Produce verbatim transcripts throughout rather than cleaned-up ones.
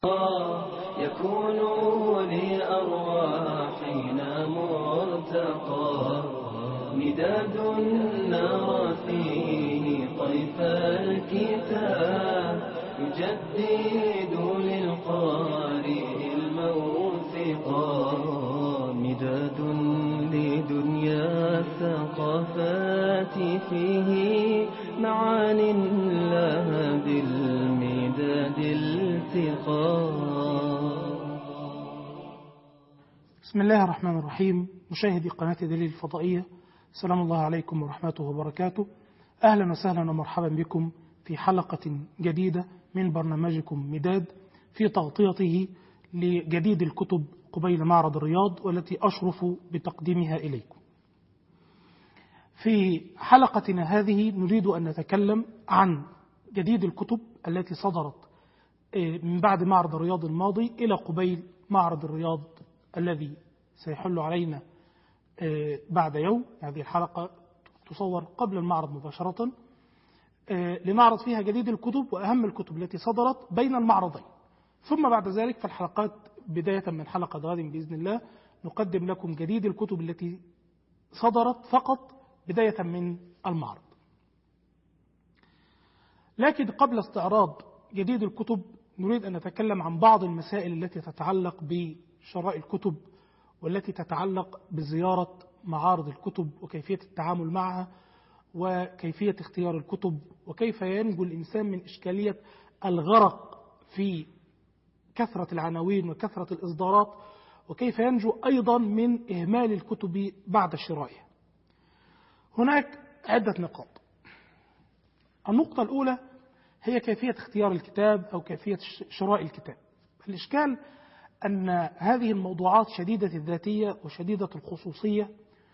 يكون لأرواحنا مرتقى مداد نرى فيه طيف الكتاب يجدد للقارئ الموثقا مداد لدنيا الثقافات فيه معان لها بالمداد التقى. بسم الله الرحمن الرحيم. مشاهدي قناة دليل الفضائية، السلام الله عليكم ورحمته وبركاته. أهلا وسهلا ومرحبا بكم في حلقة جديدة من برنامجكم مداد في تغطيته لجديد الكتب قبيل معرض الرياض والتي أشرف بتقديمها إليكم. في حلقتنا هذه نريد أن نتكلم عن جديد الكتب التي صدرت من بعد معرض الرياض الماضي إلى قبيل معرض الرياض الذي سيحل علينا بعد يوم. هذه الحلقة تصور قبل المعرض مباشرة لنعرض فيها جديد الكتب وأهم الكتب التي صدرت بين المعرضين، ثم بعد ذلك في الحلقات بداية من حلقة غد بإذن الله نقدم لكم جديد الكتب التي صدرت فقط بداية من المعرض. لكن قبل استعراض جديد الكتب نريد أن نتكلم عن بعض المسائل التي تتعلق بشراء الكتب والتي تتعلق بزيارة معارض الكتب وكيفية التعامل معها وكيفية اختيار الكتب وكيف ينجو الإنسان من إشكالية الغرق في كثرة العناوين وكثرة الإصدارات، وكيف ينجو أيضا من إهمال الكتب بعد شرائها. هناك عدة نقاط. النقطة الأولى هي كيفية اختيار الكتاب أو كيفية شراء الكتاب. الإشكال أن هذه الموضوعات شديدة الذاتية وشديدة الخصوصية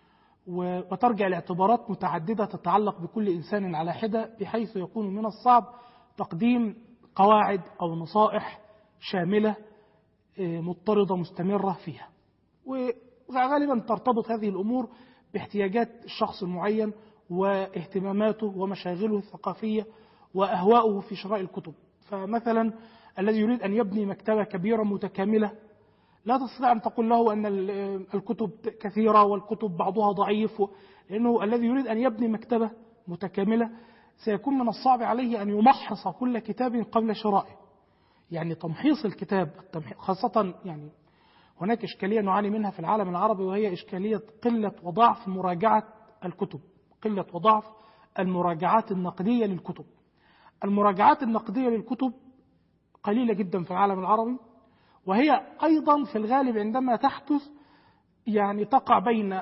وترجع لاعتبارات متعددة تتعلق بكل إنسان على حدة، بحيث يكون من الصعب تقديم قواعد أو نصائح شاملة مضطردة مستمرة فيها. وغالبا ترتبط هذه الأمور باحتياجات الشخص المعين واهتماماته ومشاغله الثقافية وأهواؤه في شراء الكتب. فمثلا الذي يريد أن يبني مكتبة كبيرة متكاملة لا تستطيع أن تقول له أن الكتب كثيرة والكتب بعضها ضعيف، لأنه الذي يريد أن يبني مكتبة متكاملة سيكون من الصعب عليه أن يمحص كل كتاب قبل شرائه. يعني تمحيص الكتاب خاصة، يعني هناك إشكالية نعاني منها في العالم العربي، وهي إشكالية قلة وضعف مراجعة الكتب، قلة وضعف المراجعات النقدية للكتب. المراجعات النقدية للكتب قليلة جدا في العالم العربي، وهي أيضا في الغالب عندما تحدث يعني تقع بين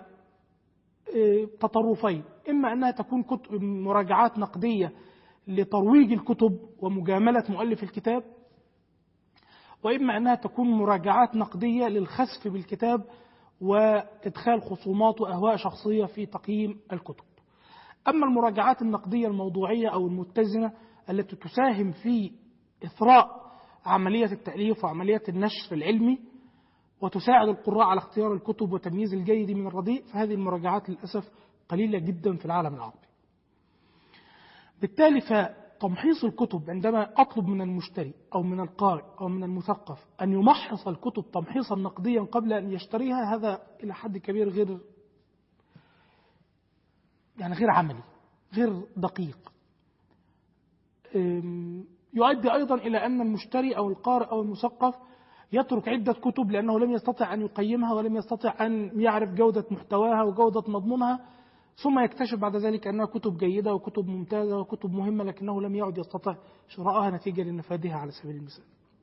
تطرفين، إما أنها تكون كتب مراجعات نقدية لترويج الكتب ومجاملة مؤلف الكتاب، وإما أنها تكون مراجعات نقدية للخسف بالكتاب وإدخال خصومات وأهواء شخصية في تقييم الكتب. أما المراجعات النقدية الموضوعية أو المتزنة التي تساهم في إثراء عملية التأليف وعملية النشر العلمي وتساعد القراء على اختيار الكتب وتمييز الجيد من الرديء، فهذه المراجعات للأسف قليلة جدا في العالم العربي. بالتالي فتمحيص الكتب، عندما أطلب من المشتري أو من القارئ أو من المثقف أن يمحص الكتب تمحيصا نقديا قبل أن يشتريها، هذا إلى حد كبير غير يعني غير عملي، غير دقيق. يؤدي أيضا إلى أن المشتري أو القارئ أو المثقف يترك عدة كتب لأنه لم يستطع أن يقيمها ولم يستطع أن يعرف جودة محتواها وجودة مضمونها، ثم يكتشف بعد ذلك أنها كتب جيدة وكتب ممتازة وكتب مهمة، لكنه لم يعد يستطيع شرائها نتيجة لنفادها على سبيل المثال.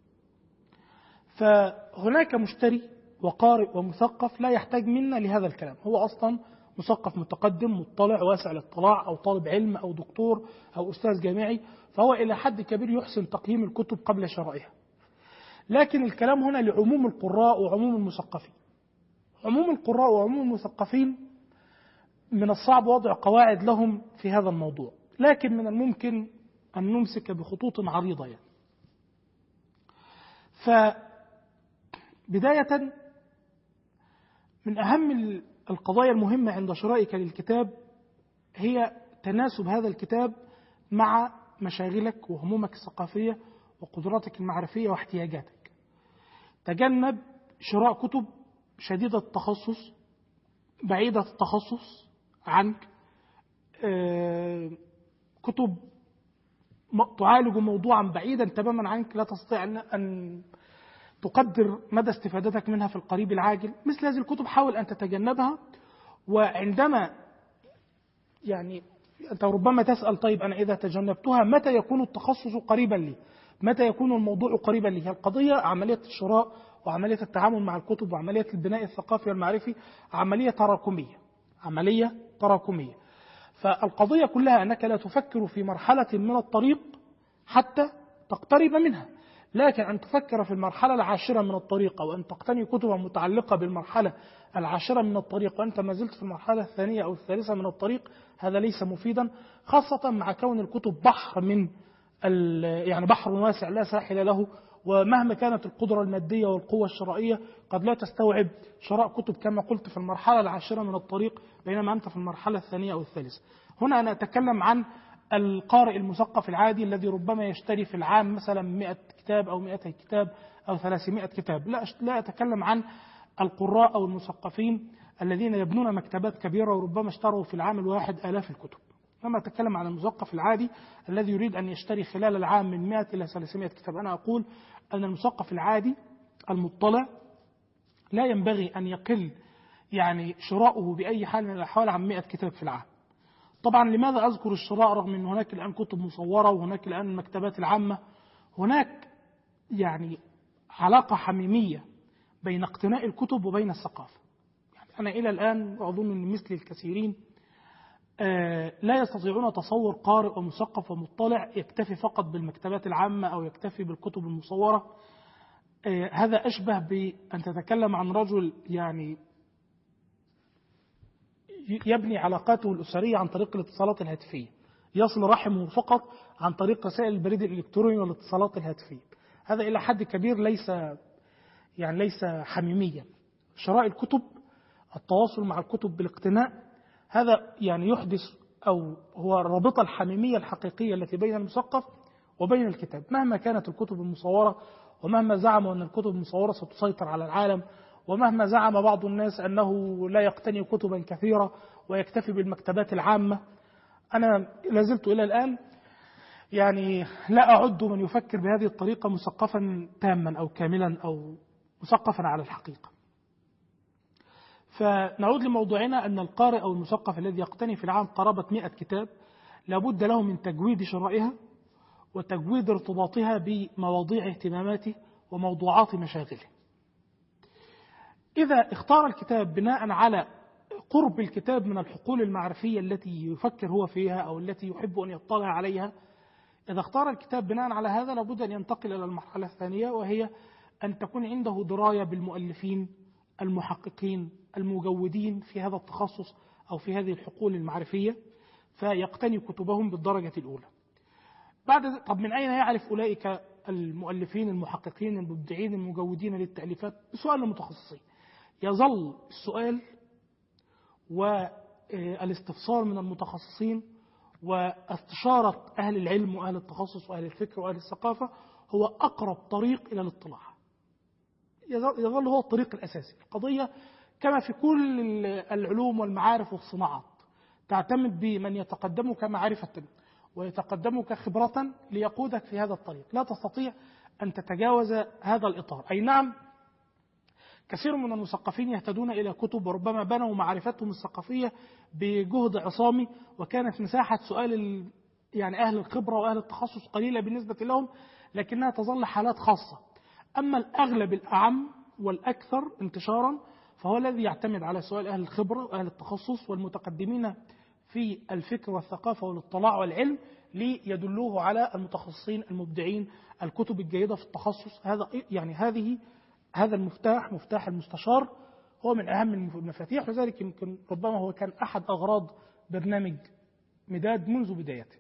فهناك مشتري وقارئ ومثقف لا يحتاج منا لهذا الكلام، هو أصلا مثقف متقدم مطلع واسع الاطلاع أو طالب علم أو دكتور أو أستاذ جامعي، فهو إلى حد كبير يحسن تقييم الكتب قبل شرائها. لكن الكلام هنا لعموم القراء وعموم المثقفين. عموم القراء وعموم المثقفين من الصعب وضع قواعد لهم في هذا الموضوع، لكن من الممكن أن نمسك بخطوط عريضة. يعني فبداية من أهم القضايا المهمة عند شرائك للكتاب هي تناسب هذا الكتاب مع مشاغلك وهمومك الثقافية وقدراتك المعرفية واحتياجاتك. تجنب شراء كتب شديدة التخصص بعيدة التخصص عنك، كتب تعالج موضوعا بعيدا تماما عنك لا تستطيع أن تقدر مدى استفادتك منها في القريب العاجل. مثل هذه الكتب حاول أن تتجنبها. وعندما يعني أنت ربما تسأل طيب أنا إذا تجنبتها متى يكون التخصص قريبا لي، متى يكون الموضوع قريبا لي؟ القضية عملية الشراء وعملية التعامل مع الكتب وعملية البناء الثقافي والمعرفي عملية تراكمية، عملية تراكمية. فالقضية كلها أنك لا تفكر في مرحلة من الطريق حتى تقترب منها، لكن أن تفكر في المرحلة العاشرة من الطريق أو أن تقتني كتبا متعلقة بالمرحلة العاشرة من الطريق وأنت ما زلت في المرحلة الثانية أو الثالثة من الطريق، هذا ليس مفيدا، خاصة مع كون الكتب بحر من يعني بحر واسع لا ساحل له، ومهما كانت القدرة المادية والقوة الشرائية قد لا تستوعب شراء كتب كما قلت في المرحلة العاشرة من الطريق بينما أنت في المرحلة الثانية أو الثالثة. هنا أنا أتكلم عن القارئ المثقف العادي الذي ربما يشتري في العام مثلا مئة كتاب أو مئتي كتاب أو ثلاثمائة كتاب. لا لا أتكلم عن القراء أو المثقفين الذين يبنون مكتبات كبيرة وربما اشتروا في العام الواحد آلاف الكتب. لما أتكلم عن المثقف العادي الذي يريد أن يشتري خلال العام من مئة إلى ثلاثمائة كتاب، أنا أقول أن المثقف العادي المطلع لا ينبغي أن يقل يعني شراؤه بأي حال من الأحوال عن مئة كتاب في العام. طبعا لماذا أذكر الشراء رغم أن هناك الآن كتب مصورة وهناك الآن المكتبات العامة؟ هناك يعني علاقة حميمية بين اقتناء الكتب وبين الثقافة. يعني أنا إلى الآن أظن أن مثل الكثيرين لا يستطيعون تصور قارئ ومثقف ومطلع يكتفي فقط بالمكتبات العامة أو يكتفي بالكتب المصورة. هذا أشبه بأن تتكلم عن رجل يعني يبني علاقاته الأسرية عن طريق الاتصالات الهاتفية، يصل رحمه فقط عن طريق رسائل البريد الإلكتروني والاتصالات الهاتفية. هذا إلى حد كبير ليس يعني ليس حميميا. شراء الكتب، التواصل مع الكتب بالاقتناء، هذا يعني يحدث أو هو الرابطة الحميمية الحقيقية التي بين المثقف وبين الكتاب، مهما كانت الكتب المصورة ومهما زعموا أن الكتب المصورة ستسيطر على العالم، ومهما زعم بعض الناس أنه لا يقتني كتبا كثيرة ويكتفي بالمكتبات العامة. أنا لازلت إلى الآن يعني لا أعد من يفكر بهذه الطريقة مثقفا تاما أو كاملا أو مثقفا على الحقيقة. فنعود لموضوعنا أن القارئ أو المثقف الذي يقتني في العام قرابة مئة كتاب لابد له من تجويد شرائها وتجويد ارتباطها بمواضيع اهتماماته وموضوعات مشاغله. إذا اختار الكتاب بناء على قرب الكتاب من الحقول المعرفية التي يفكر هو فيها أو التي يحب أن يطلع عليها، إذا اختار الكتاب بناء على هذا لابد أن ينتقل إلى المرحلة الثانية، وهي أن تكون عنده دراية بالمؤلفين المحققين المجودين في هذا التخصص أو في هذه الحقول المعرفية، فيقتني كتبهم بالدرجة الأولى. بعد طب من أين يعرف أولئك المؤلفين المحققين المبدعين المجودين للتأليفات؟ بسؤال المتخصصين. يظل السؤال والاستفسار من المتخصصين واستشارة أهل العلم وأهل التخصص وأهل الفكر وأهل الثقافة هو أقرب طريق إلى الاطلاع، يظل هو الطريق الأساسي. القضية كما في كل العلوم والمعارف والصناعات تعتمد بمن يتقدمك معرفة ويتقدمك خبرة ليقودك في هذا الطريق، لا تستطيع أن تتجاوز هذا الإطار. أي نعم كثير من المثقفين يهتدون إلى كتب وربما بنوا معرفتهم الثقافية بجهد عصامي، وكانت مساحة سؤال يعني أهل الخبرة وأهل التخصص قليلة بالنسبة لهم، لكنها تظل حالات خاصة. أما الأغلب الأعم والأكثر انتشارا فهو الذي يعتمد على سؤال أهل الخبرة وأهل التخصص والمتقدمين في الفكر والثقافة والاطلاع والعلم ليدلوه على المتخصصين المبدعين الكتب الجيدة في التخصص. هذا يعني هذه هذا المفتاح، مفتاح المستشار، هو من أهم المفاتيح، وذلك يمكن ربما هو كان أحد أغراض برنامج مداد منذ بدايته.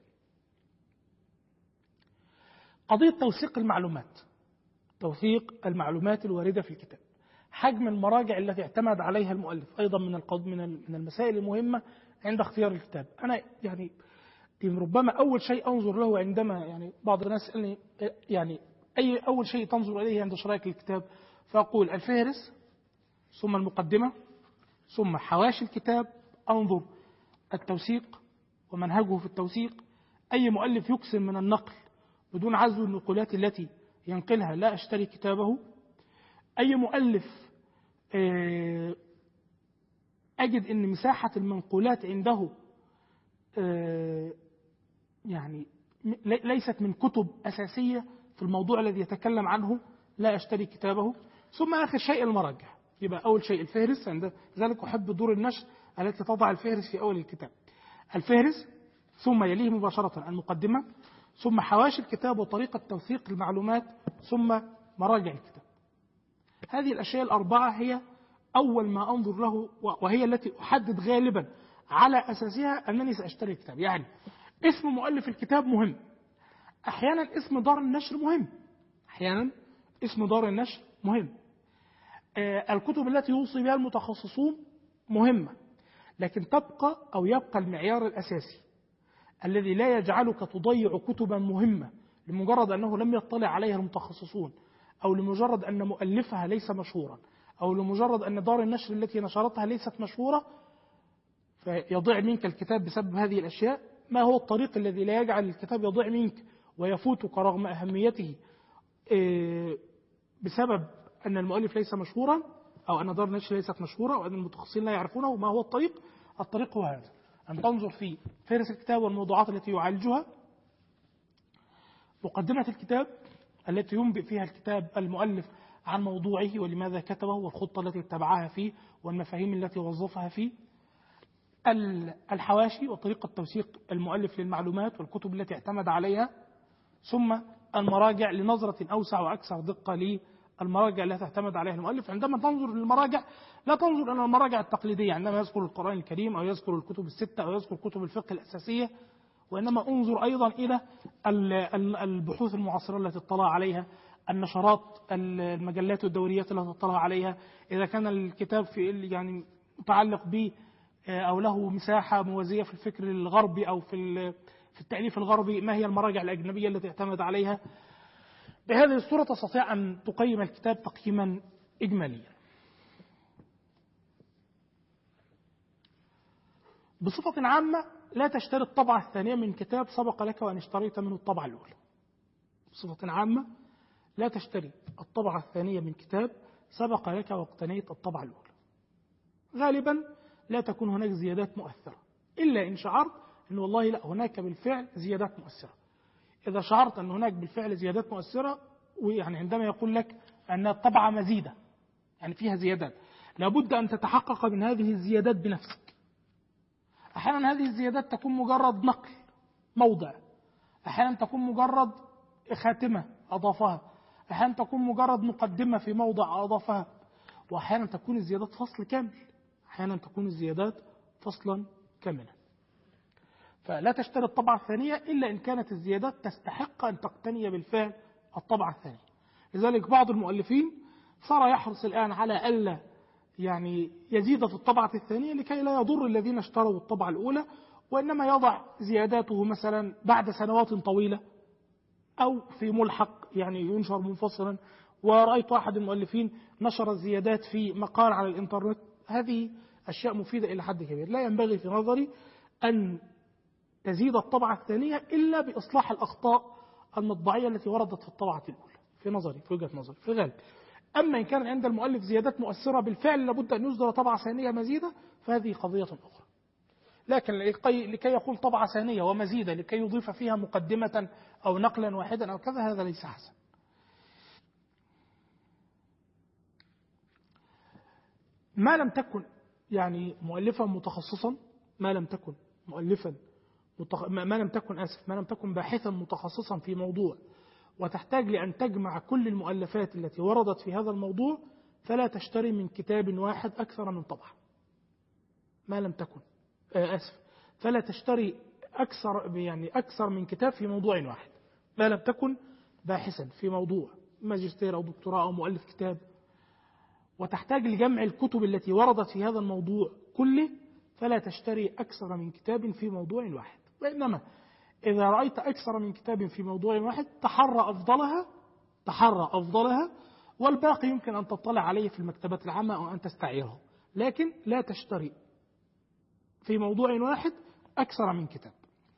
قضية توثيق المعلومات، توثيق المعلومات الواردة في الكتاب، حجم المراجع التي اعتمد عليها المؤلف أيضا من من المسائل المهمة عند اختيار الكتاب. أنا يعني ربما أول شيء أنظر له عندما يعني بعض الناس يسألني يعني أي أول شيء تنظر إليه عند شرائك الكتاب، فأقول الفهرس ثم المقدمة ثم حواشي الكتاب، أنظر التوثيق ومنهجه في التوثيق، أي مؤلف يكثر من النقل بدون عزو النقولات التي ينقلها لا أشتري كتابه، أي مؤلف أجد أن مساحة المنقولات عنده يعني ليست من كتب أساسية في الموضوع الذي يتكلم عنه لا أشتري كتابه. ثم آخر شيء المراجع. يبقى أول شيء الفهرس، عند ذلك أحب دور النشر التي تضع الفهرس في أول الكتاب. الفهرس ثم يليه مباشرة المقدمة ثم حواشي الكتاب وطريقة توثيق المعلومات ثم مراجع الكتاب. هذه الأشياء الأربعة هي أول ما أنظر له، وهي التي أحدد غالبا على أساسها أنني سأشتري الكتاب. يعني اسم مؤلف الكتاب مهم، أحيانا اسم دار النشر مهم، أحيانا اسم دار النشر مهم، آه الكتب التي يوصي بها المتخصصون مهمة، لكن تبقى أو يبقى المعيار الأساسي الذي لا يجعلك تضيع كتبا مهمة لمجرد أنه لم يطلع عليها المتخصصون، أو لمجرد أن مؤلفها ليس مشهورا، أو لمجرد أن دار النشر التي نشرتها ليست مشهورة، فيضيع منك الكتاب بسبب هذه الأشياء. ما هو الطريق الذي لا يجعل الكتاب يضيع منك ويفوتك رغم أهميته بسبب أن المؤلف ليس مشهورا، أو أن دار النشر ليست مشهورة، أو أن المتخصصين لا يعرفونه؟ ما هو الطريق؟ الطريق هو هذا، أن تنظر في فهرس الكتاب والموضوعات التي يعالجها، مقدمة الكتاب التي ينبئ فيها الكتاب المؤلف عن موضوعه ولماذا كتبه والخطة التي اتبعها فيه والمفاهيم التي وظفها فيه، الحواشي وطريقة توثيق المؤلف للمعلومات والكتب التي اعتمد عليها، ثم المراجع لنظرة أوسع وأكثر دقة للمراجع التي اعتمد عليها المؤلف. عندما تنظر للمراجع لا تنظر إلى المراجع التقليدية عندما يذكر القرآن الكريم أو يذكر الكتب الستة أو يذكر كتب الفقه الأساسية، وإنما انظر أيضا إلى البحوث المعاصرة التي اطلع عليها، النشرات، المجلات الدوريات التي اطلع عليها، إذا كان الكتاب في يعني متعلق به أو له مساحة موازية في الفكر الغربي أو في في التأليف الغربي، ما هي المراجع الأجنبية التي اعتمد عليها. بهذه الصورة تستطيع أن تقيم الكتاب تقييما إجماليا. بصفة عامة لا تشتري الطبعة الثانية من كتاب سبق لك وأن اشتريت منه الطبعة الأولى. بصفة عامة لا تشتري الطبعة الثانية من كتاب سبق لك واقتنيت الطبعة الأولى. غالبا لا تكون هناك زيادات مؤثرة، إلا إن شعرت أن والله لا هناك بالفعل زيادات مؤثرة. إذا شعرت أن هناك بالفعل زيادات مؤثرة، ويعني عندما يقول لك أن الطبعة مزيدة يعني فيها زيادات، لابد أن تتحقق من هذه الزيادات بنفسك. أحيانا هذه الزيادات تكون مجرد نقل موضع، أحيانا تكون مجرد خاتمة أضافها، أحيانا تكون مجرد مقدمة في موضع أضافها، وأحيانا تكون الزيادات فصل كامل، أحيانا تكون الزيادات فصلا كاملا. فلا تشتري الطبعة الثانية إلا إن كانت الزيادات تستحق أن تقتني بالفعل الطبعة الثانية. لذلك بعض المؤلفين صار يحرص الآن على ألا يعني يزيد في الطبعة الثانية لكي لا يضر الذين اشتروا الطبعة الأولى، وإنما يضع زياداته مثلا بعد سنوات طويلة أو في ملحق يعني ينشر منفصلا. ورأيت أحد المؤلفين نشر الزيادات في مقال على الإنترنت. هذه أشياء مفيدة إلى حد كبير. لا ينبغي في نظري أن تزيد الطبعة الثانية إلا بإصلاح الأخطاء المطبعية التي وردت في الطبعة الأولى، في نظري في وجهة نظري في الغالب. أما إن كان عند المؤلف زيادات مؤثرة بالفعل لابد أن يصدر طبعة ثانية مزيدة، فهذه قضية أخرى. لكن لكي يقول طبعة ثانية ومزيدة لكي يضيف فيها مقدمة أو نقلا واحدا أو كذا، هذا ليس حسن. ما لم تكن يعني مؤلفا متخصصا، ما لم تكن مؤلفا متخ... ما لم تكن آسف ما لم تكن باحثا متخصصا في موضوع وتحتاج لأن تجمع كل المؤلفات التي وردت في هذا الموضوع، فلا تشتري من كتاب واحد أكثر من طبعة. ما لم تكن آسف فلا تشتري أكثر يعني أكثر من كتاب في موضوع واحد، ما لم تكن باحثا في موضوع ماجستير أو دكتوراه أو مؤلف كتاب وتحتاج لجمع الكتب التي وردت في هذا الموضوع كله، فلا تشتري أكثر من كتاب في موضوع واحد. وإنما إذا رأيت أكثر من كتاب في موضوع واحد تحرى أفضلها تحرى أفضلها، والباقي يمكن أن تطلع عليه في المكتبات العامة أو أن تستعيره، لكن لا تشتري في موضوع واحد أكثر من كتاب.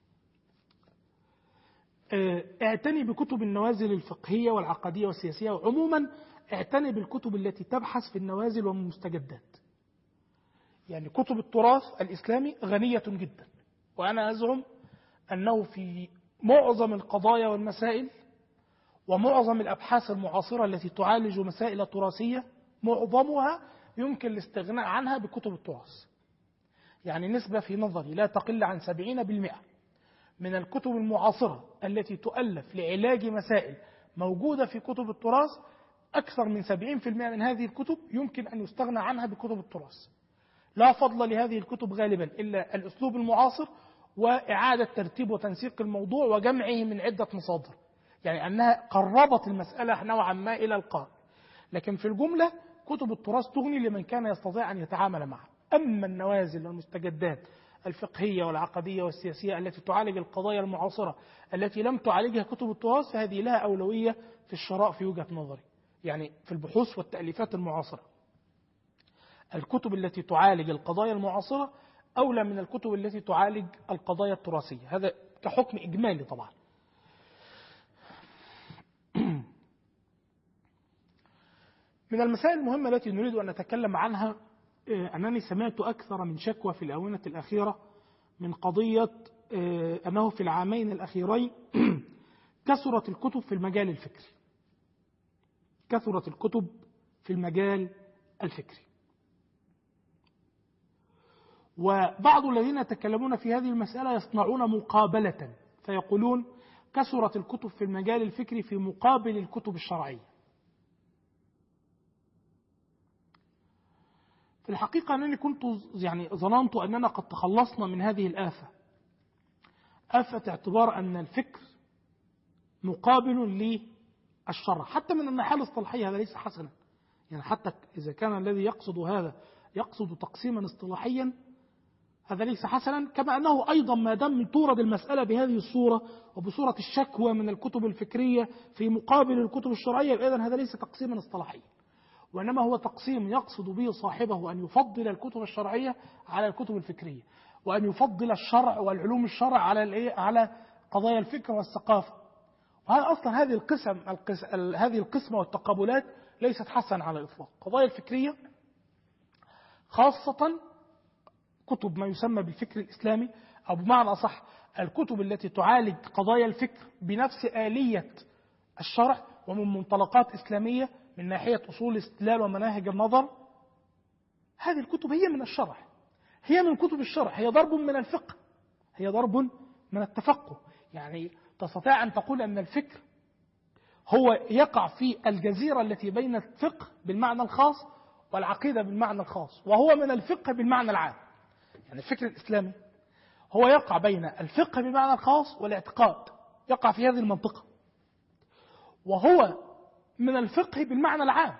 اعتني بكتب النوازل الفقهية والعقدية والسياسية، وعموما اعتني بالكتب التي تبحث في النوازل والمستجدات. يعني كتب التراث الإسلامي غنية جدا، وأنا أزعم أنه في معظم القضايا والمسائل ومعظم الأبحاث المعاصرة التي تعالج مسائل تراثية معظمها يمكن الاستغناء عنها بكتب التراث. يعني نسبة في نظري لا تقل عن سبعين بالمئة من الكتب المعاصرة التي تؤلف لعلاج مسائل موجودة في كتب التراث، أكثر من سبعين بالمئة من هذه الكتب يمكن أن يستغنى عنها بكتب التراث. لا فضل لهذه الكتب غالبا إلا الأسلوب المعاصر وإعادة ترتيب وتنسيق الموضوع وجمعه من عدة مصادر، يعني أنها قربت المسألة نوعا ما إلى القارئ. لكن في الجملة كتب التراث تغني لمن كان يستطيع أن يتعامل معها. أما النوازل والمستجدات الفقهية والعقدية والسياسية التي تعالج القضايا المعاصرة التي لم تعالجها كتب التراث، فهذه لها أولوية في الشراء في وجهة نظري، يعني في البحوث والتأليفات المعاصرة. الكتب التي تعالج القضايا المعاصرة أولى من الكتب التي تعالج القضايا التراثية، هذا كحكم إجمالي طبعا. من المسائل المهمة التي نريد أن نتكلم عنها أنني سمعت أكثر من شكوى في الآونة الأخيرة من قضية أنه في العامين الأخيرين كثرت الكتب في المجال الفكري كثرت الكتب في المجال الفكري وبعض الذين يتكلمون في هذه المسألة يصنعون مقابلة فيقولون كثرت الكتب في المجال الفكري في مقابل الكتب الشرعية. في الحقيقة أنني كنت يعني ظننت أننا قد تخلصنا من هذه الآفة، آفة اعتبار أن الفكر مقابل للشرع حتى من الناحية الاصطلاحية. هذا ليس حسنا، يعني حتى إذا كان الذي يقصد هذا يقصد تقسيما اصطلاحيا هذا ليس حسنا، كما أنه أيضا ما دام تورد المسألة بهذه الصورة وبصورة الشكوى من الكتب الفكرية في مقابل الكتب الشرعية، إذن هذا ليس تقسيما اصطلاحيا، وإنما هو تقسيم يقصد به صاحبه أن يفضل الكتب الشرعية على الكتب الفكرية، وأن يفضل الشرع والعلوم الشرع على على قضايا الفكر والثقافة. وهذا أصلا هذه القسم هذه القسمة والتقابلات ليست حسنا على الإطلاق. القضايا الفكرية خاصة كتب ما يسمى بالفكر الإسلامي، أو بمعنى أصح الكتب التي تعالج قضايا الفكر بنفس آلية الشرع ومن منطلقات إسلامية من ناحية أصول الاستدلال ومناهج النظر، هذه الكتب هي من الشرع، هي من كتب الشرع، هي ضرب من الفقه، هي ضرب من التفقه. يعني تستطيع أن تقول أن الفكر هو يقع في الجزيرة التي بين الفقه بالمعنى الخاص والعقيدة بالمعنى الخاص، وهو من الفقه بالمعنى العام. يعني الفكر الإسلامي هو يقع بين الفقه بالمعنى الخاص والاعتقاد، يقع في هذه المنطقة، وهو من الفقه بالمعنى العام.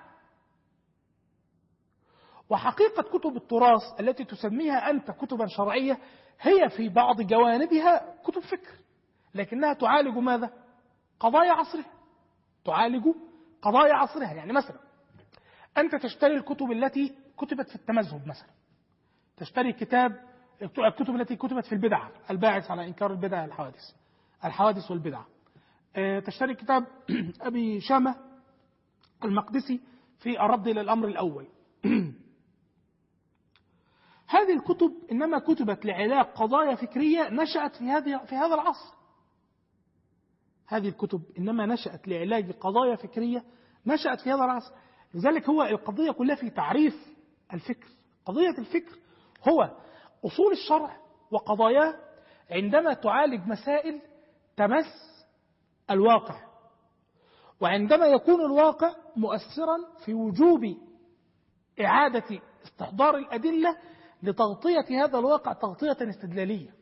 وحقيقة كتب التراث التي تسميها أنت كتبا شرعية هي في بعض جوانبها كتب فكر، لكنها تعالج ماذا؟ قضايا عصرها، تعالج قضايا عصرها. يعني مثلا أنت تشتري الكتب التي كتبت في التمذهب، مثلا تشتري كتاب الكتب التي كتبت في البدع، الباعث على إنكار البدع الحوادث الحوادث والبدع، تشتري كتاب أبي شامة المقدسي في الرد إلى الأمر الأول. هذه الكتب إنما كتبت لعلاج قضايا فكرية نشأت في هذه في هذا العصر. هذه الكتب إنما نشأت لعلاج قضايا فكرية نشأت في هذا العصر. لذلك هو القضية كلها في تعريف الفكر. قضية الفكر هو أصول الشرع وقضاياه عندما تعالج مسائل تمس الواقع، وعندما يكون الواقع مؤثرا في وجوب إعادة استحضار الأدلة لتغطية هذا الواقع تغطية استدلالية.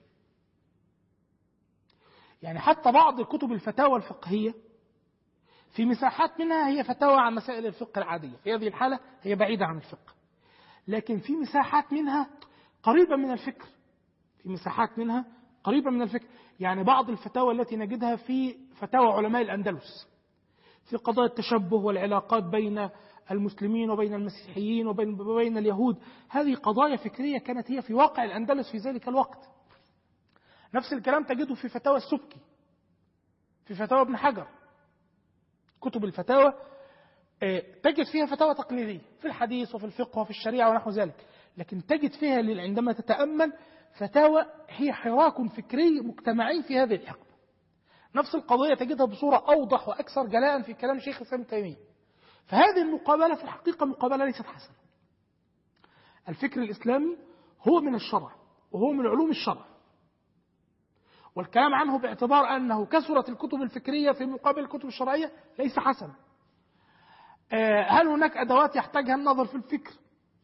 يعني حتى بعض الكتب الفتاوى الفقهية في مساحات منها هي فتاوى عن مسائل الفقه العادية، في هذه الحالة هي بعيدة عن الفقه، لكن في مساحات منها قريبة من الفكر في مساحات منها قريبة من الفكر. يعني بعض الفتاوى التي نجدها في فتاوى علماء الأندلس في قضايا التشبه والعلاقات بين المسلمين وبين المسيحيين وبين وبين اليهود. هذه قضايا فكرية كانت هي في واقع الأندلس في ذلك الوقت. نفس الكلام تجده في فتاوى السبكي، في فتاوى ابن حجر. كتب الفتاوى تجد فيها فتاوى تقليدية في الحديث وفي الفقه وفي الشريعة ونحو ذلك، لكن تجد فيها عندما تتأمل فتاوى هي حراك فكري مجتمعي في هذه الحقبة. نفس القضية تجدها بصورة أوضح وأكثر جلاء في كلام شيخ الإسلام ابن تيمية. فهذه المقابلة في الحقيقة مقابلة ليست حسنة. الفكر الإسلامي هو من الشرع وهو من علوم الشرع، والكلام عنه باعتبار أنه كثرت الكتب الفكرية في مقابل الكتب الشرعية ليس حسنا. هل هناك أدوات يحتاجها النظر في الفكر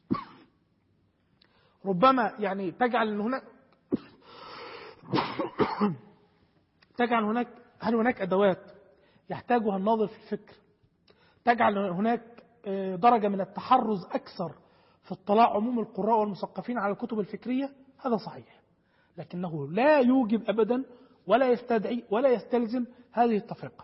ربما يعني تجعل أن هناك تجعل هناك هل هناك أدوات يحتاجها الناظر في الفكر تجعل هناك درجة من التحرز أكثر في اطلاع عموم القراء والمثقفين على الكتب الفكرية؟ هذا صحيح، لكنه لا يوجب أبدا ولا يستدعي ولا يستلزم هذه التفرقة.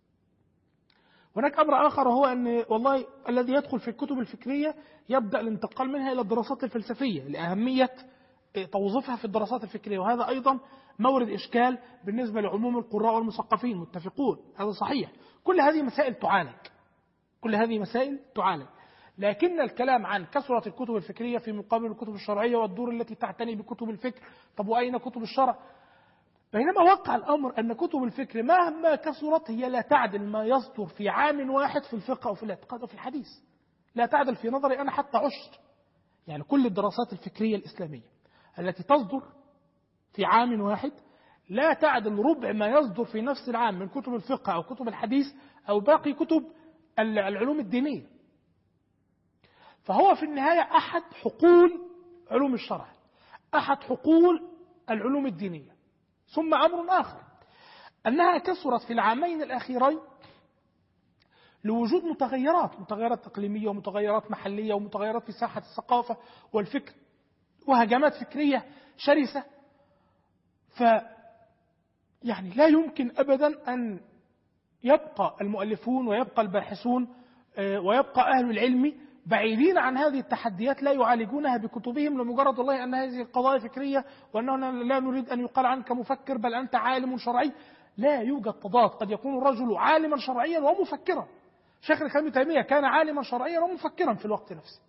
هناك أمر آخر، وهو أن والله الذي يدخل في الكتب الفكرية يبدأ الانتقال منها إلى الدراسات الفلسفية لأهمية توظيفها في الدراسات الفكرية، وهذا أيضا مورد إشكال بالنسبة لعموم القراء والمثقفين متفقون، هذا صحيح. كل هذه مسائل تعالج كل هذه مسائل تعالج لكن الكلام عن كثرة الكتب الفكرية في مقابل الكتب الشرعية والدور التي تعتني بكتب الفكر، طب وأين كتب الشرع؟ بينما وقع الأمر أن كتب الفكر مهما كثرت هي لا تعدل ما يصدر في عام واحد في الفقه أو في الاعتقاد أو في الحديث، لا تعدل في نظري أنا حتى عشر. يعني كل الدراسات الفكرية الإسلامية التي تصدر في عام واحد لا تعدل ربع ما يصدر في نفس العام من كتب الفقه أو كتب الحديث أو باقي كتب العلوم الدينية. فهو في النهاية أحد حقول علوم الشرع، أحد حقول العلوم الدينية. ثم أمر آخر أنها كثرت في العامين الأخيرين لوجود متغيرات متغيرات إقليمية ومتغيرات محلية ومتغيرات في ساحة الثقافة والفكر وهجمات فكرية شرسة. ف يعني لا يمكن أبدا أن يبقى المؤلفون ويبقى الباحثون ويبقى أهل العلم بعيدين عن هذه التحديات لا يعالجونها بكتبهم لمجرد والله أن هذه القضايا فكرية وأننا لا نريد أن يقال عنك مفكر بل أنت عالم شرعي. لا يوجد تضاد، قد يكون الرجل عالما شرعيا ومفكرا. شيخ الإسلام ابن تيمية كان عالما شرعيا ومفكرا في الوقت نفسه.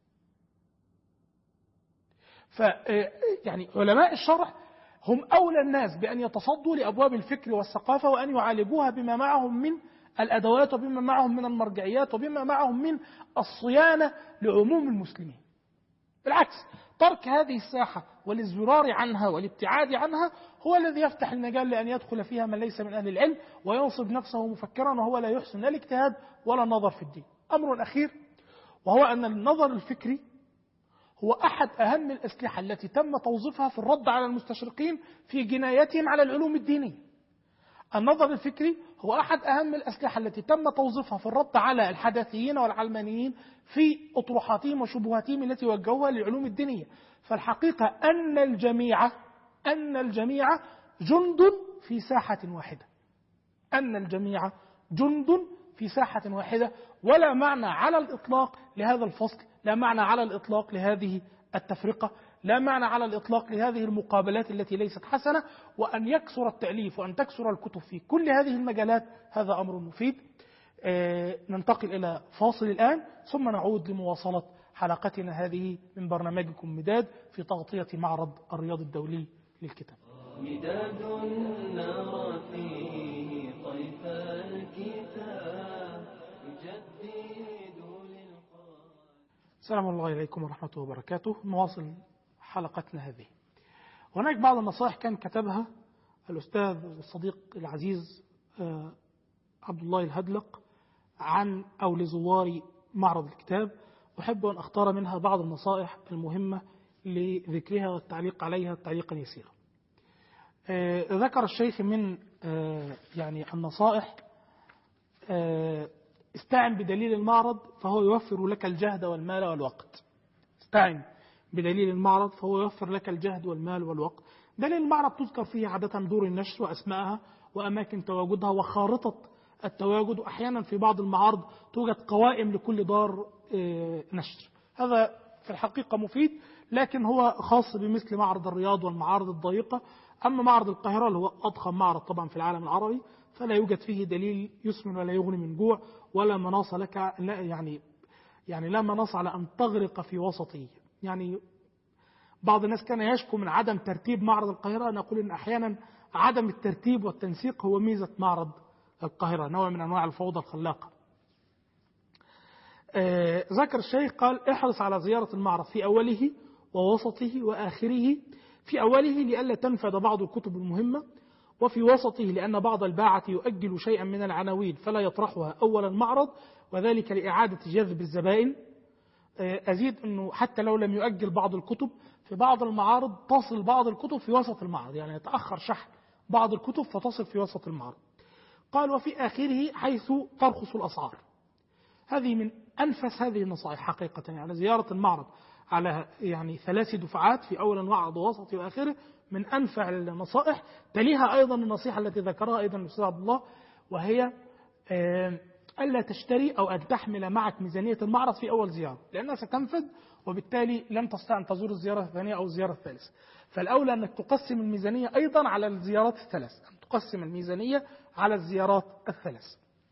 ف يعني علماء الشرع هم أولى الناس بأن يتصدوا لأبواب الفكر والثقافة وأن يعالجوها بما معهم من الأدوات وبما معهم من المرجعيات وبما معهم من الصيانة لعموم المسلمين. بالعكس، ترك هذه الساحة والازدرار عنها والابتعاد عنها هو الذي يفتح المجال لأن يدخل فيها من ليس من أهل العلم وينصب نفسه مفكرا وهو لا يحسن لا الاجتهاد ولا النظر في الدين. أمر أخير، وهو أن النظر الفكري هو أحد أهم الأسلحة التي تم توظيفها في الرد على المستشرقين في جنايتهم على العلوم الدينية. النظر الفكري هو أحد أهم الأسلحة التي تم توظيفها في الرد على الحداثيين والعلمانيين في أطروحاتهم وشبهاتهم التي وجهوها للعلوم الدينية. فالحقيقة أن الجميع أن الجميع جند في ساحة واحدة أن الجميع جند في ساحة واحدة ولا معنى على الإطلاق لهذا الفصل، لا معنى على الإطلاق لهذه التفرقة، لا معنى على الإطلاق لهذه المقابلات التي ليست حسنة. وأن يكثر التأليف وأن تكثر الكتب في كل هذه المجالات هذا أمر مفيد. آه ننتقل إلى فاصل الآن ثم نعود لمواصلة حلقتنا هذه من برنامجكم مداد في تغطية معرض الرياض الدولي للكتاب. مداد نرى فيه طيف الكتاب يجدد للقاء. السلام الله عليكم ورحمة الله وبركاته. نواصل حلقتنا هذه. هناك بعض النصائح كان كتبها الأستاذ والصديق العزيز عبد الله الهدلق عن أو لزوار معرض الكتاب، أحب أن أختار منها بعض النصائح المهمة لذكرها والتعليق عليها تعليقا يسيرا. ذكر الشيخ من يعني النصائح: استعن بدليل المعرض فهو يوفر لك الجهد والمال والوقت. استعن بدليل المعرض فهو يوفر لك الجهد والمال والوقت. دليل المعرض تذكر فيه عادة دور النشر وأسمائها وأماكن تواجدها وخارطة التواجد، وأحيانا في بعض المعارض توجد قوائم لكل دار نشر. هذا في الحقيقة مفيد، لكن هو خاص بمثل معرض الرياض والمعارض الضيقة. أما معرض القاهرة اللي هو أضخم معرض طبعا في العالم العربي، فلا يوجد فيه دليل يسمن ولا يغني من جوع، ولا مناص لك لا يعني يعني لا مناص على أن تغرق في وسطه. يعني بعض الناس كان يشكو من عدم ترتيب معرض القاهرة. أنا أقول إن أحيانا عدم الترتيب والتنسيق هو ميزة معرض القاهرة، نوع من أنواع الفوضى الخلاقة. آه ذكر الشيخ قال: احرص على زيارة المعرض في أوله ووسطه وآخره. في أوله لئلا تنفذ بعض الكتب المهمة، وفي وسطه لأن بعض الباعة يؤجل شيئا من العناوين فلا يطرحها أول المعرض، وذلك لإعادة جذب الزبائن. أزيد أنه حتى لو لم يؤجل بعض الكتب، في بعض المعارض تصل بعض الكتب في وسط المعرض، يعني يتأخر شحن بعض الكتب فتصل في وسط المعرض. قال: وفي آخره حيث ترخص الأسعار. هذه من أنفس هذه النصائح حقيقة، يعني زيارة المعرض على يعني ثلاث دفعات، في أول المعرض ووسطه وآخره، من أنفع النصائح. تليها أيضا النصيحة التي ذكرها أيضا الأستاذ عبد الله، وهي ألا تشتري أو أن تحمل معك ميزانية المعرض في أول زيارة، لأنها ستنفذ وبالتالي لن تستطيع أن تزور الزيارة الثانية أو الزيارة الثالثة. فالأولى أنك تقسم الميزانية أيضا على الزيارات الثلاث، أن تقسم الميزانية على الزيارات الثلاث.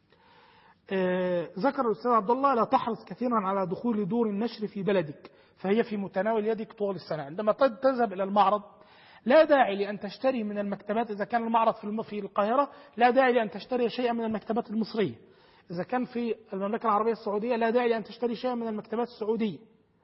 آه ذكر الأستاذ عبد الله: لا تحرص كثيرا على دخول دور النشر في بلدك، فهي في متناول يدك طول السنة. عندما تذهب إلى المعرض لا داعي لأن تشتري من المكتبات، إذا كان المعرض في القاهرة لا داعي لأن تشتري شيئا من المكتبات المصرية. إذا كان في المملكة العربية السعودية لا داعي لأن تشتري شيئا من المكتبات السعودية.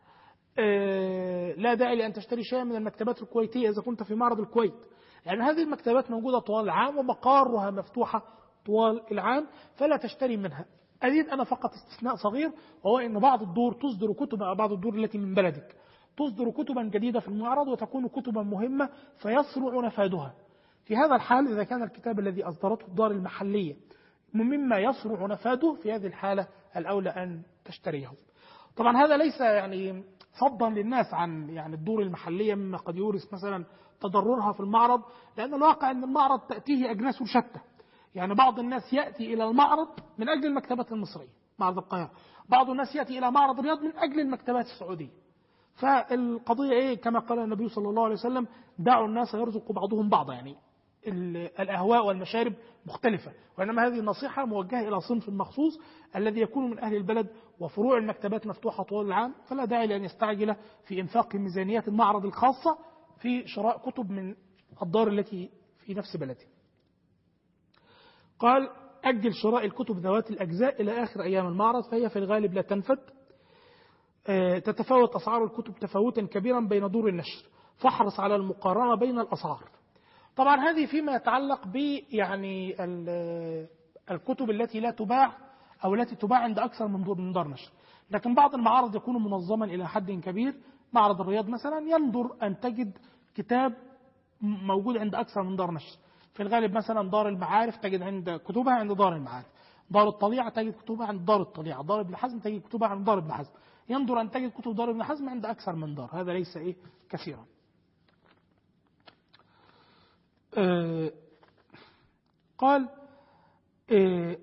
لا داعي لأن تشتري شيئا من المكتبات الكويتية إذا كنت في معرض الكويت، لأن يعني هذه المكتبات موجودة طوال العام ومقارها مفتوحة طوال العام، فلا تشتري منها. أزيد أنا فقط استثناء صغير، وهو أن بعض الدور تصدر كتب، أو بعض الدور التي من بلدك تصدر كتبا جديدة في المعرض وتكون كتبا مهمة فيسرع نفاذها. في هذا الحال إذا كان الكتاب الذي أصدرته الدار المحلية مما يسرع نفاذه، في هذه الحالة الأولى أن تشتريه. طبعا هذا ليس يعني فضلا للناس عن يعني الدور المحلية مما قد يورث مثلا تضررها في المعرض، لأن الواقع أن المعرض تأتيه أجناس شتى. يعني بعض الناس يأتي إلى المعرض من أجل المكتبات المصرية، معرض القاهرة. بعض الناس يأتي إلى معرض الرياض من أجل المكتبات السعودية. فالقضية إيه؟ كما قال النبي صلى الله عليه وسلم: دعوا الناس يرزق بعضهم بعضا. يعني الأهواء والمشارب مختلفة، وإنما هذه النصيحة موجهة إلى صنف مخصوص الذي يكون من أهل البلد، وفروع المكتبات مفتوحة طوال العام، فلا داعي لأن يستعجل في إنفاق ميزانيات المعرض الخاصة في شراء كتب من الدار التي في نفس بلده. قال: أجل شراء الكتب ذوات الأجزاء إلى آخر أيام المعرض، فهي في الغالب لا تنفد. تتفاوت أسعار الكتب تفاوتا كبيرا بين دور النشر، فاحرص على المقارنة بين الأسعار. طبعا هذه فيما يتعلق ب يعني الكتب التي لا تباع أو التي تباع عند أكثر من دور من دار نشر. لكن بعض المعارض يكون منظما إلى حد كبير. معرض الرياض مثلا ينظر أن تجد كتاب موجود عند أكثر من دار نشر. في الغالب مثلا دار المعارف تجد عند كتبها عند دار المعارف، دار الطليعة تجد كتبها عند دار الطليعة، دار ابن حزم تجد كتبها عند دار ابن حزم. ينظر أن تجد كتب دار ابن حزم عند أكثر من دار، هذا ليس إيه كثيرا. آه قال: آه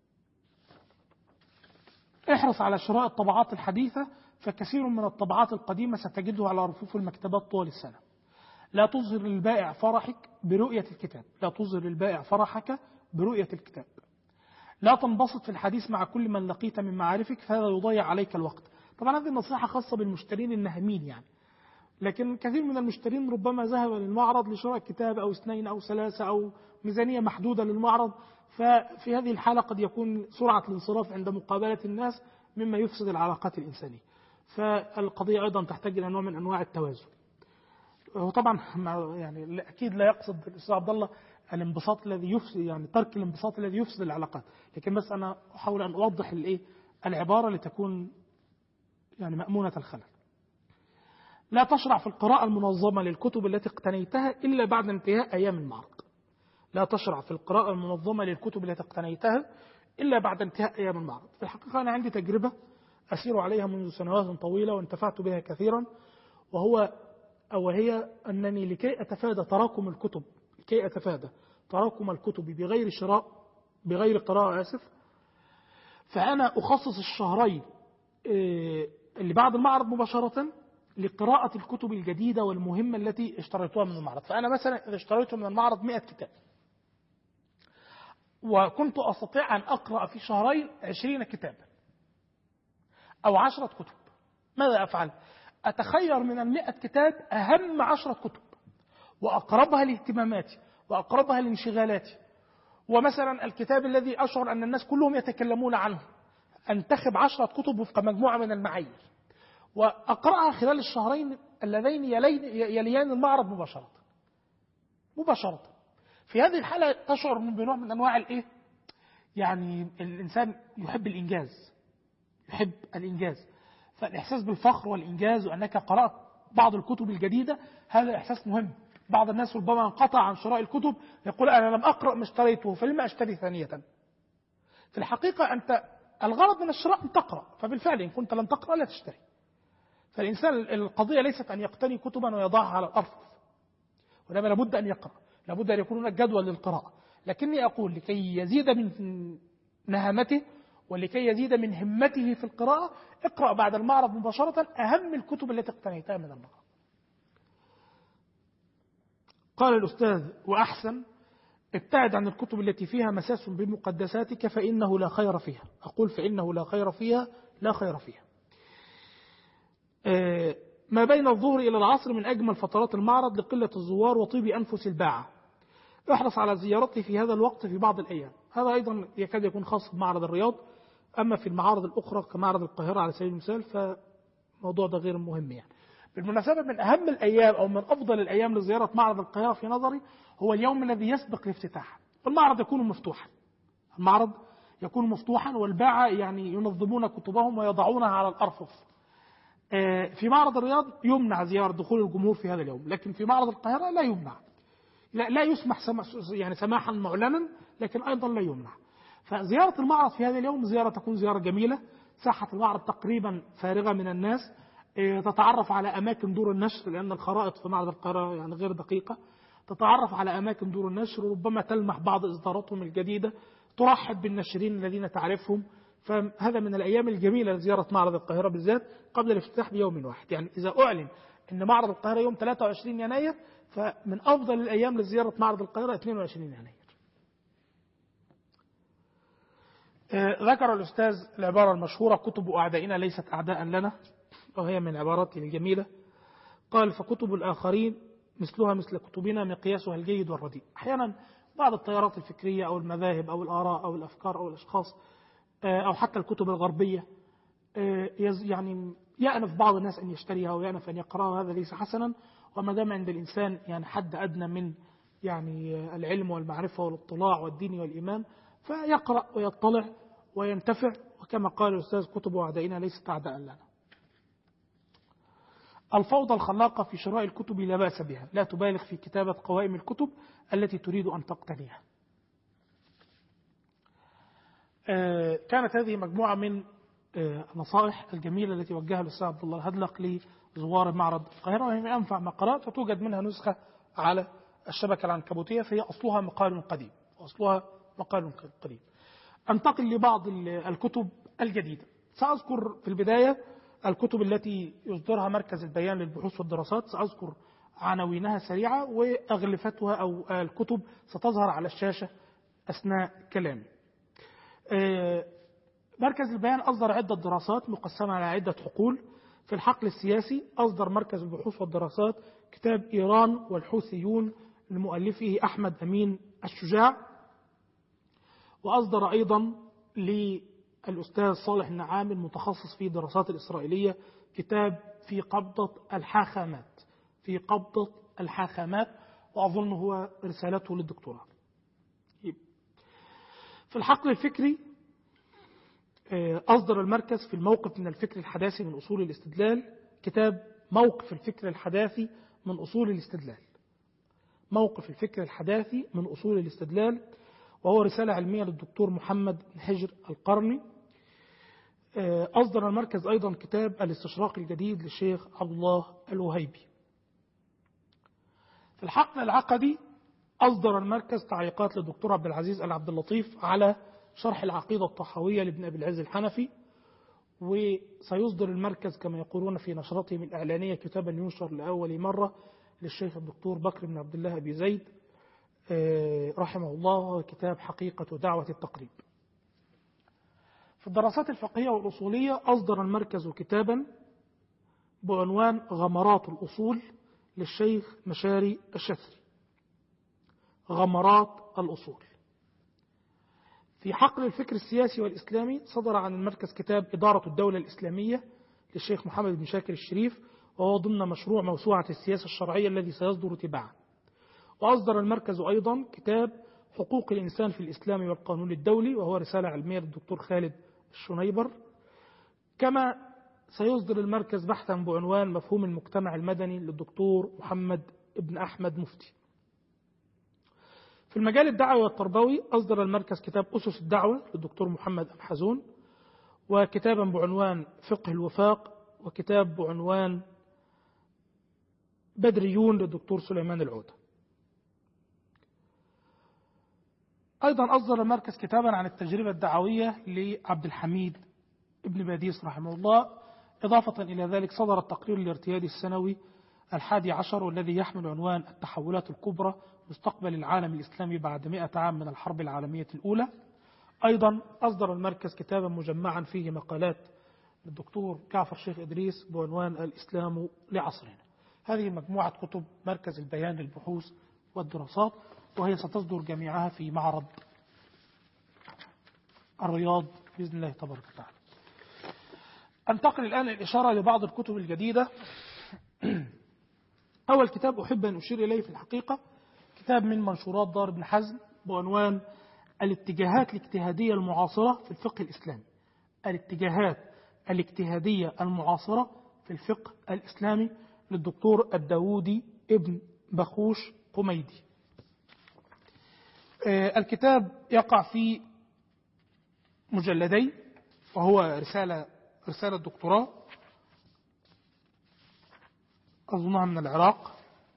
احرص على شراء الطبعات الحديثة، فكثير من الطبعات القديمة ستجدها على رفوف المكتبات طوال السنة. لا تظهر للبائع فرحك برؤية الكتاب، لا تظهر للبائع فرحك برؤية الكتاب. لا تنبسط في الحديث مع كل من لقيت من معارفك، فهذا يضيع عليك الوقت. طبعا هذه النصيحة خاصة بالمشترين النهمين يعني، لكن كثير من المشترين ربما ذهب للمعرض لشراء كتاب أو اثنين أو ثلاثة أو ميزانية محدودة للمعرض، ففي هذه الحالة قد يكون سرعة الانصراف عند مقابلة الناس مما يفسد العلاقات الإنسانية. فالقضية أيضا تحتاج إلى نوع من أنواع التوازن. وطبعا يعني أكيد لا يقصد الأستاذ عبد الله الانبساط الذي يفسد، يعني ترك الانبساط الذي يفسد العلاقات، لكن بس أنا أحاول أن أوضح الإيه العبارة لتكون يعني مأمونة الخلل. لا تشرع في القراءة المنظمة للكتب التي اقتنيتها إلا بعد انتهاء أيام المعرض. لا تشرع في القراءة المنظمة للكتب التي اقتنيتها إلا بعد انتهاء أيام المعرض. في الحقيقة أنا عندي تجربة أسير عليها منذ سنوات طويلة وانتفعت بها كثيرا، وهو أو هي أنني لكي أتفادى تراكم الكتب لكي أتفادى تراكم الكتب بغير شراء بغير قراءة آسف، فأنا أخصص الشهرين اللي بعد المعرض مباشرة لقراءة الكتب الجديدة والمهمة التي اشتريتها من المعرض. فأنا مثلا إذا اشتريت من المعرض مئة كتاب وكنت أستطيع أن أقرأ في شهرين عشرين كتابا أو عشرة كتب، ماذا أفعل؟ أتخير من المئة كتاب أهم عشرة كتب وأقربها لاهتماماتي وأقربها لانشغالاتي، ومثلا الكتاب الذي أشعر أن الناس كلهم يتكلمون عنه أنتخب عشرة كتب وفق مجموعة من المعايير وأقرأها خلال الشهرين اللذين يليان المعرض مباشرة مباشرة. في هذه الحالة تشعر بنوع من أنواع الإيه؟ يعني الإنسان يحب الإنجاز يحب الإنجاز فالإحساس بالفخر والإنجاز وأنك قرأت بعض الكتب الجديدة هذا إحساس مهم. بعض الناس ربما انقطع عن شراء الكتب يقول أنا لم أقرأ ما اشتريته فلما أشتري ثانية. في الحقيقة أنت الغرض من الشراء أن تقرأ، فبالفعل إن كنت لم تقرأ لا تشتري. فالإنسان القضية ليست أن يقتني كتبا ويضعها على الأرفف، وإنما لابد أن يقرأ، لابد أن يكون هناك جدول للقراءة. لكني أقول لكي يزيد من نهمته ولكي يزيد من همته في القراءة اقرأ بعد المعرض مباشرة أهم الكتب التي اقتنيتها من المعرض. قال الأستاذ وأحسن ابتعد عن الكتب التي فيها مساس بمقدساتك فإنه لا خير فيها. أقول فإنه لا خير فيها لا خير فيها. ما بين الظهر إلى العصر من أجمل فترات المعرض لقلة الزوار وطيب أنفس الباعة، احرص على زيارته في هذا الوقت في بعض الأيام. هذا أيضا يكاد يكون خاص بمعرض الرياض، أما في المعارض الأخرى كمعرض القاهرة على سبيل المثال فالموضوع ده غير مهم. يعني بالمناسبة من أهم الأيام أو من أفضل الأيام لزيارة معرض القاهرة في نظري هو اليوم الذي يسبق الافتتاح. المعرض يكون مفتوحا المعرض يكون مفتوحا والباعة يعني ينظمون كتبهم ويضعونها على الأرفف. في معرض الرياض يمنع زيارة دخول الجمهور في هذا اليوم، لكن في معرض القاهرة لا يمنع، لا, لا يسمح سمح يعني سماحا معلنا، لكن أيضا لا يمنع. فزيارة المعرض في هذا اليوم زيارة تكون زيارة جميلة، ساحة المعرض تقريبا فارغة من الناس، تتعرف على أماكن دور النشر لأن الخرائط في معرض القاهرة يعني غير دقيقة، تتعرف على أماكن دور النشر وربما تلمح بعض إصداراتهم الجديدة، ترحب بالناشرين الذين تعرفهم. فهذا من الأيام الجميلة لزيارة معرض القاهرة بالذات قبل الافتتاح بيوم واحد. يعني إذا أعلن أن معرض القاهرة يوم ثلاثة وعشرين يناير فمن أفضل الأيام لزيارة معرض القاهرة اثنين وعشرين يناير. ذكر الأستاذ العبارة المشهورة كتب أعدائنا ليست أعداء لنا، وهي من عباراته الجميلة. قال فكتب الآخرين مثلها مثل كتبنا مقياسها الجيد والرديء. أحيانا بعض التيارات الفكرية أو المذاهب أو الآراء أو الأفكار أو الأشخاص أو حتى الكتب الغربية يعني يأنف بعض الناس أن يشتريها ويأنف أن يقرأها، هذا ليس حسنا. وما دام عند الإنسان يعني حد أدنى من يعني العلم والمعرفة والاطلاع والدين والإيمان فيقرأ ويطلع وينتفع. وكما قال الأستاذ كتب أعدائنا ليست أعداء لنا. الفوضى الخلاقة في شراء الكتب لا بأس بها، لا تبالغ في كتابة قوائم الكتب التي تريد أن تقتنيها. كانت هذه مجموعة من النصائح الجميلة التي وجهها الأستاذ عبد الله الهدلق لزوار معرض القاهرة، وهي من أنفع ما قرأت، وتوجد منها نسخة على الشبكة العنكبوتية، فهي أصلها مقال قديم أصلها مقال قديم. أنتقل لبعض الكتب الجديدة. سأذكر في البداية الكتب التي يصدرها مركز البيان للبحوث والدراسات، سأذكر عناوينها سريعة وأغلفتها أو الكتب ستظهر على الشاشة أثناء كلامي. مركز البيان أصدر عدة دراسات مقسمة على عدة حقول. في الحقل السياسي أصدر مركز البحوث والدراسات كتاب إيران والحوثيون لمؤلفه أحمد أمين الشجاع، وأصدر أيضا للأستاذ صالح النعام المتخصص في الدراسات الإسرائيلية كتاب في قبضة الحاخامات في قبضة الحاخامات وأظن هو رسالته للدكتوراه. في الحقل الفكري أصدر المركز في الموقف من الفكر الحداثي من أصول الاستدلال كتاب موقف الفكر الحداثي من أصول الاستدلال موقف الفكر الحداثي من أصول الاستدلال وهو رسالة علمية للدكتور محمد بن حجر القرني. أصدر المركز أيضا كتاب الاستشراق الجديد للشيخ عبد الله الوهيبي. في الحقل العقدي أصدر المركز تعليقات للدكتور عبد العزيز العبد اللطيف على شرح العقيدة الطحاوية لابن أبي العز الحنفي، وسيصدر المركز كما يقولون في نشرتهم الإعلانية كتابا ينشر لأول مرة للشيخ الدكتور بكر بن عبد الله أبي زيد رحمه الله، وهو كتاب حقيقة دعوة التقريب. في الدراسات الفقهية والأصولية أصدر المركز كتابا بعنوان غمرات الأصول للشيخ مشاري الشثري. غمرات الأصول. في حقل الفكر السياسي والإسلامي صدر عن المركز كتاب إدارة الدولة الإسلامية للشيخ محمد بن شاكر الشريف، وهو ضمن مشروع موسوعة السياسة الشرعية الذي سيصدر تباعا. وأصدر المركز أيضا كتاب حقوق الإنسان في الإسلام والقانون الدولي، وهو رسالة علمية للدكتور خالد الشنيبر. كما سيصدر المركز بحثا بعنوان مفهوم المجتمع المدني للدكتور محمد بن أحمد مفتي. في المجال الدعوي والتربوي أصدر المركز كتاب أسس الدعوة للدكتور محمد أم حزون، وكتابا بعنوان فقه الوفاق، وكتاب بعنوان بدريون للدكتور سليمان العودة. أيضا أصدر المركز كتابا عن التجربة الدعوية لعبد الحميد ابن باديس رحمه الله. إضافة إلى ذلك صدر التقرير الارتيادي السنوي الحادي عشر، والذي يحمل عنوان التحولات الكبرى مستقبل العالم الإسلامي بعد مئة عام من الحرب العالمية الأولى. أيضا أصدر المركز كتابا مجمعا فيه مقالات للدكتور جعفر شيخ إدريس بعنوان الإسلام لعصرنا. هذه مجموعة كتب مركز البيان للبحوث والدراسات، وهي ستصدر جميعها في معرض الرياض بإذن الله تبارك وتعالى. أنتقل الآن الإشارة لبعض الكتب الجديدة. أول كتاب أحب أن أشير إليه في الحقيقة كتاب من منشورات دار ابن حزم بعنوان الاتجاهات الاجتهادية المعاصرة في الفقه الإسلامي. الاتجاهات الاجتهادية المعاصرة في الفقه الإسلامي للدكتور الداودي ابن بخوش قميدي. الكتاب يقع في مجلدين، وهو رسالة رسالة دكتوراه أظنها من العراق.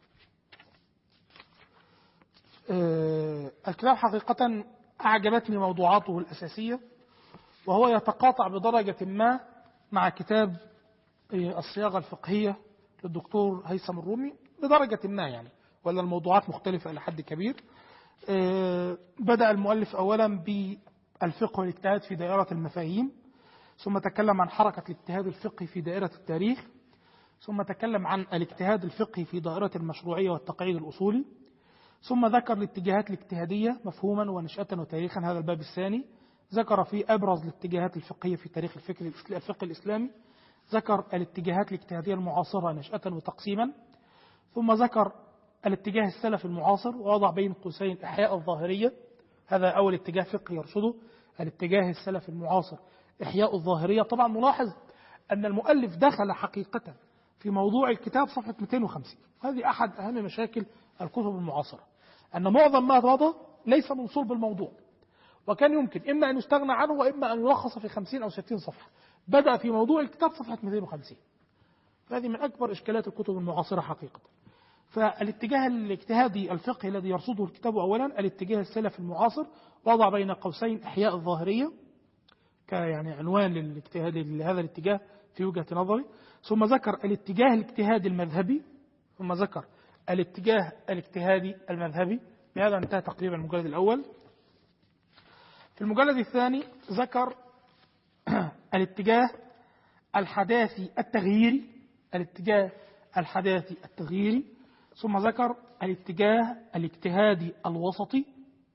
الكتاب حقيقة أعجبتني موضوعاته الأساسية، وهو يتقاطع بدرجة ما مع كتاب الصياغة الفقهية للدكتور هيثم الرومي بدرجة ما يعني، ولا الموضوعات مختلفة إلى حد كبير. بدأ المؤلف أولا بالفقه والاجتهاد في دائرة المفاهيم، ثم تكلم عن حركة الاجتهاد الفقهي في دائرة التاريخ، ثم تكلم عن الاجتهاد الفقهي في دائرة المشروعية والتقعيد الأصولي، ثم ذكر الاتجاهات الاجتهادية مفهوما ونشأة وتاريخا، هذا الباب الثاني. ذكر فيه أبرز الاتجاهات الفقهية في تاريخ الفكر الفقه الإسلامي. ذكر الاتجاهات الاجتهادية المعاصرة نشأة وتقسيما. ثم ذكر الاتجاه السلفي المعاصر، ووضع بين قوسين إحياء الظاهرية. هذا أول اتجاه فقهي يرصده، الاتجاه السلفي المعاصر إحياء الظاهرية. طبعا ملاحظ أن المؤلف دخل حقيقة في موضوع الكتاب صفحة مئتين وخمسين. هذه أحد أهم مشاكل الكتب المعاصرة، أن معظم ما مضى ليس من صلب الموضوع، وكان يمكن إما أن يستغنى عنه وإما أن يلخص في خمسين أو ستين صفحة. بدأ في موضوع الكتاب صفحة مئتين وخمسين. هذه من أكبر إشكالات الكتب المعاصرة حقيقة. فالاتجاه الاجتهادي الفقهي الذي يرصده الكتاب أولا الاتجاه السلفي المعاصر، وضع بين قوسين إحياء الظاهرية كيعني عنوان للاجتهاد لهذا الاتجاه في وجهة نظري. ثم ذكر الاتجاه الاجتهادي المذهبي، ثم ذكر الاتجاه الاجتهادي المذهبي. بهذا انتهى تقريبا المجلد الأول. في المجلد الثاني ذكر الاتجاه الحداثي التغييري الاتجاه الحداثي التغييري ثم ذكر الاتجاه الاجتهادي الوسطي.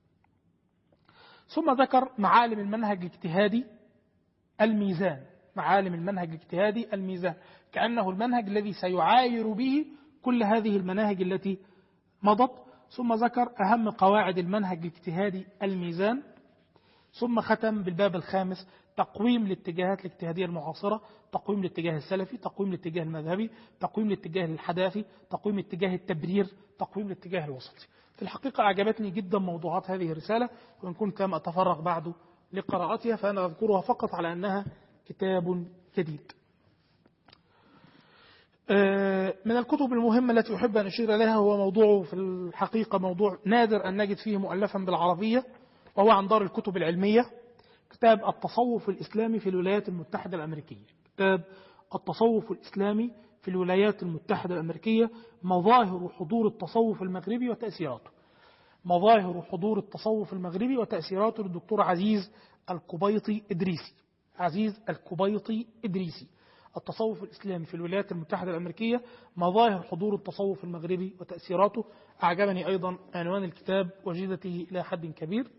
ثم ذكر معالم المنهج الاجتهادي الميزان. معالم المنهج الاجتهادي الميزان، كأنه المنهج الذي سيعاير به كل هذه المناهج التي مضت. ثم ذكر أهم قواعد المنهج الاجتهادي الميزان. ثم ختم بالباب الخامس تقويم الاتجاهات الاجتهادية المعاصرة، تقويم الاتجاه السلفي، تقويم الاتجاه المذهبي، تقويم الاتجاه الحداثي، تقويم اتجاه التبرير، تقويم الاتجاه الوسطي. في الحقيقة أعجبتني جدا موضوعات هذه الرسالة، وإن كنت لم أتفرغ بعد لقراءتها فأنا أذكرها فقط على أنها كتاب جديد. من الكتب المهمة التي أحب أن أشير إليها هو موضوع في الحقيقة موضوع نادر أن نجد فيه مؤلفا بالعربية، وهو عن دار الكتب العلمية، كتاب التصوف الإسلامي في الولايات المتحدة الأمريكية. كتاب التصوف الإسلامي في الولايات المتحدة الأمريكية، مظاهر وحضور التصوف المغربي وتأثيراته. مظاهر وحضور التصوف المغربي وتأثيراته للدكتور عزيز القبيطي إدريسي. عزيز القبيطي إدريسي، التصوف الإسلامي في الولايات المتحدة الأمريكية، مظاهر حضور التصوف المغربي وتأثيراته. أعجبني أيضا عنوان الكتاب وجدته إلى حد كبير.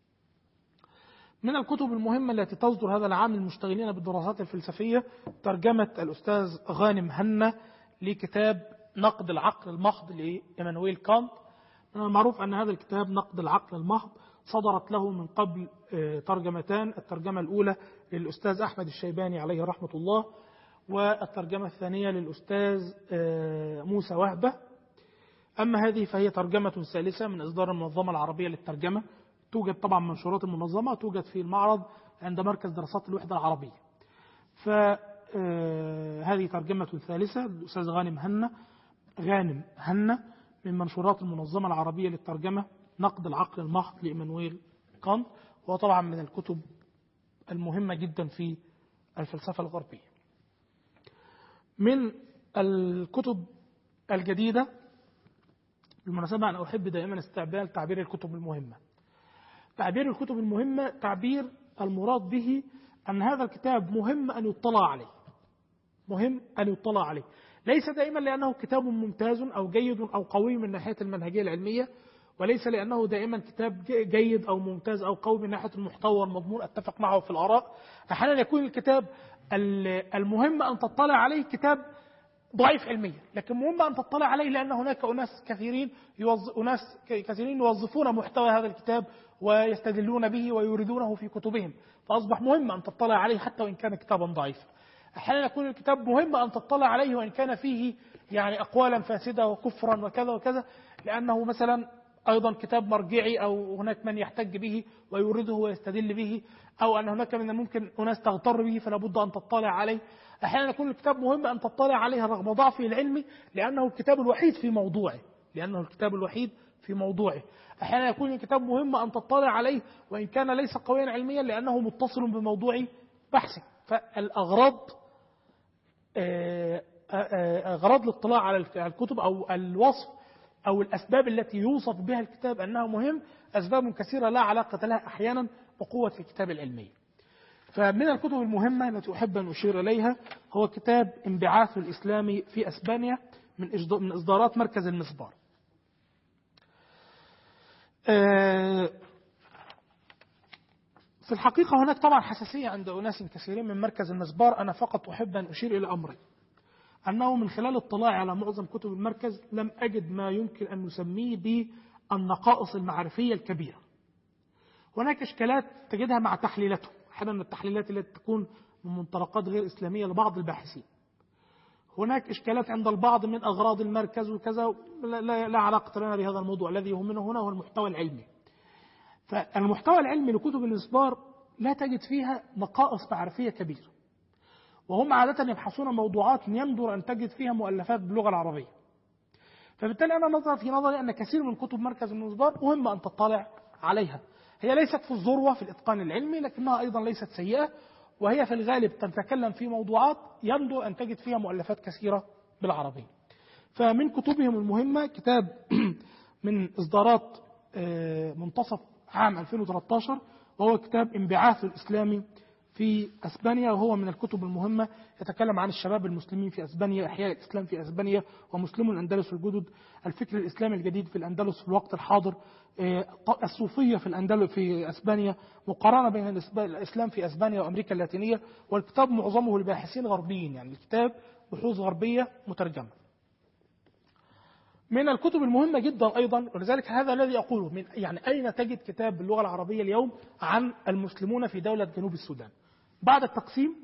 من الكتب المهمة التي تصدر هذا العام للمشتغلين بالدراسات الفلسفية ترجمة الأستاذ غانم هنة لكتاب نقد العقل المحض لإيمانويل كانت. من المعروف أن هذا الكتاب نقد العقل المحض صدرت له من قبل ترجمتان، الترجمة الأولى للأستاذ أحمد الشيباني عليه رحمة الله، والترجمة الثانية للأستاذ موسى وهبة. أما هذه فهي ترجمة ثالثة من إصدار المنظمة العربية للترجمة، توجد طبعا منشورات المنظمة، توجد في المعرض عند مركز دراسات الوحدة العربية. فهذه ترجمة ثالثة للأستاذ غانم هنة غانم هنة من منشورات المنظمة العربية للترجمة، نقد العقل المحض لإيمانويل كانت، وهو طبعا من الكتب المهمة جدا في الفلسفة الغربية. من الكتب الجديدة بالمناسبة أنا أحب دائما استعمال تعبير الكتب المهمة. تعبير الكتب المهمة تعبير المراد به أن هذا الكتاب مهم أن يطلع عليه، مهم أن يطلع عليه، ليس دائما لأنه كتاب ممتاز أو جيد أو قوي من ناحية المنهجية العلمية، وليس لأنه دائما كتاب جيد أو ممتاز أو قوي من ناحية المحتوى والمضمون، أتفق معه في الآراء. أحيانا يكون الكتاب المهم أن تطلع عليه كتاب ضعيف علميا، لكن مهم أن تطلع عليه لأن هناك أناس كثيرين يوظ... أناس كثيرين يوظفون محتوى هذا الكتاب ويستدلون به ويريدونه في كتبهم، فأصبح مهم أن تطلع عليه حتى وإن كان كتابا ضعيفا. أحيانا يكون الكتاب مهم أن تطلع عليه وإن كان فيه يعني أقوالا فاسدة وكفرا وكذا وكذا، لأنه مثلا أيضا كتاب مرجعي أو هناك من يحتج به ويورده ويستدل به، أو أن هناك من الممكن أناس تغتر به فلا بد أن تطلع عليه. أحيانا يكون الكتاب مهم أن تطلع عليه رغم ضعفه العلمي لأنه الكتاب الوحيد في موضوعه لأنه الكتاب الوحيد في موضوعه. أحيانا يكون الكتاب مهم أن تطلع عليه وإن كان ليس قويا علميا لأنه متصل بموضوع بحثك. فالأغراض أغراض الاطلاع على الكتب أو الوصف أو الأسباب التي يوصف بها الكتاب أنه مهم أسباب كثيرة لا علاقة لها أحيانا بقوة الكتاب العلمي. فمن الكتب المهمة التي أحب أن أشير إليها هو كتاب انبعاث الإسلام في أسبانيا من إصدارات مركز المسبار. في الحقيقة هناك طبعا حساسية عند أناس كثيرين من مركز المسبار. أنا فقط أحب أن أشير إلى أمرين، أنه من خلال الاطلاع على معظم كتب المركز لم أجد ما يمكن أن نسميه بالنقائص المعرفية الكبيرة. هناك إشكالات تجدها مع تحليلاته، أحيانا التحليلات التي تكون من منطلقات غير إسلامية لبعض الباحثين. هناك إشكالات عند البعض من أغراض المركز وكذا، لا, لا, لا علاقة لنا بهذا الموضوع. الذي يهمنا هنا هو المحتوى العلمي. فالمحتوى العلمي لكتب المسبار لا تجد فيها نقائص معرفية كبيرة، وهم عادة يبحثون موضوعات يندر أن تجد فيها مؤلفات باللغة العربية. فبالتالي أنا نظر في نظري أن كثير من كتب مركز المسبار مهم أن تطلع عليها. هي ليست في الذروة في الإتقان العلمي لكنها أيضا ليست سيئة، وهي في الغالب تتكلم في موضوعات يندر أن تجد فيها مؤلفات كثيرة بالعربية. فمن كتبهم المهمة كتاب من إصدارات منتصف عام ألفين وثلاثة عشر، وهو كتاب انبعاث الإسلام في أسبانيا، وهو من الكتب المهمة. يتكلم عن الشباب المسلمين في أسبانيا، إحياء الإسلام في أسبانيا، ومسلمو الأندلس الجدد، الفكر الإسلامي الجديد في الأندلس في الوقت الحاضر، الصوفية في الأندلس في أسبانيا، مقارنة بين الإسلام في أسبانيا وأمريكا اللاتينية. والكتاب معظمه لباحثين غربيين، يعني الكتاب بحوث غربية مترجمة. من الكتب المهمة جدا أيضا، ولذلك هذا الذي أقوله، من يعني أين تجد كتاب باللغة العربية اليوم عن المسلمون في دولة جنوب السودان؟ بعد التقسيم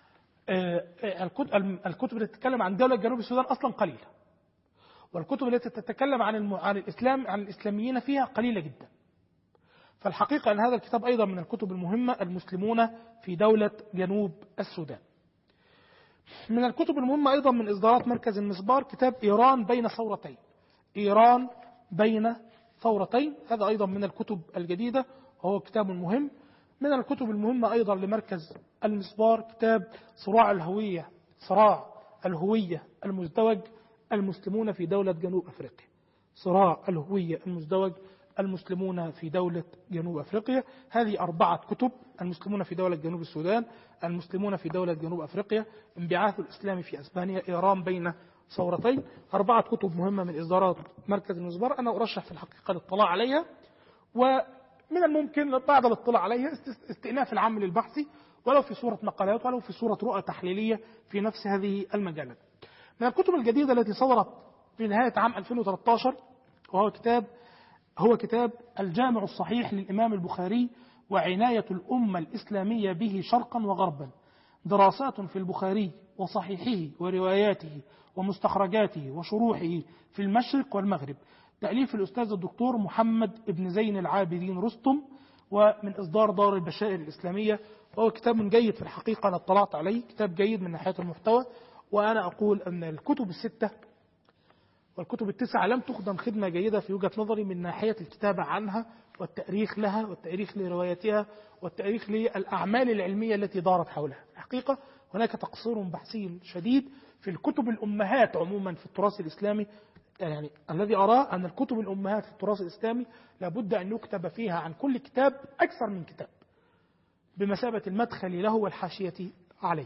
الكتب التي تتكلم عن دولة جنوب السودان أصلا قليلة، والكتب التي تتكلم عن عن الإسلام عن الإسلاميين فيها قليلة جدا. فالحقيقة أن هذا الكتاب أيضا من الكتب المهمة، المسلمون في دولة جنوب السودان. من الكتب المهمة أيضا من إصدارات مركز المسبار كتاب إيران بين ثورتين. إيران بين ثورتين، هذا أيضا من الكتب الجديدة وهو كتاب مهم. من الكتب المهمة أيضا لمركز المسبار كتاب صراع الهوية صراع الهوية المزدوج المسلمون في دولة جنوب أفريقيا. صراع الهوية المزدوج المسلمون في دولة جنوب أفريقيا. هذه أربعة كتب: المسلمون في دولة جنوب السودان، المسلمون في دولة جنوب أفريقيا، انبعاث الإسلام في أسبانيا، إيران بين ثورتين. أربعة كتب مهمة من إصدارات مركز المسبار، أنا أرشح في الحقيقة الاطلاع عليها، ومن الممكن بعد الاطلاع عليها استئناف العمل البحثي ولو في صورة مقالات ولو في صورة رؤى تحليلية في نفس هذه المجالات. من الكتب الجديدة التي صدرت في نهاية عام ألفين وثلاثة عشر وهو كتاب هو كتاب الجامع الصحيح للإمام البخاري وعناية الأمة الإسلامية به شرقا وغربا، دراسات في البخاري وصحيحه ورواياته ومستخرجاته وشروحه في المشرق والمغرب، تأليف الأستاذ الدكتور محمد بن زين العابدين رستم، ومن إصدار دار البشائر الإسلامية. وهو كتاب جيد في الحقيقة، أنا اطلعت عليه، كتاب جيد من ناحية المحتوى. وأنا أقول أن الكتب الستة والكتب التسعة لم تخدم خدمة جيدة في وجهة نظري من ناحية الكتابة عنها والتأريخ لها والتأريخ لروايتها والتأريخ للأعمال العلمية التي دارت حولها. الحقيقة هناك تقصير بحثي شديد في الكتب الأمهات عموما في التراث الإسلامي. يعني الذي أراه أن الكتب الأمهات في التراث الإسلامي لابد أن يكتب فيها عن كل كتاب أكثر من كتاب بمثابة المدخل له والحاشية عليه.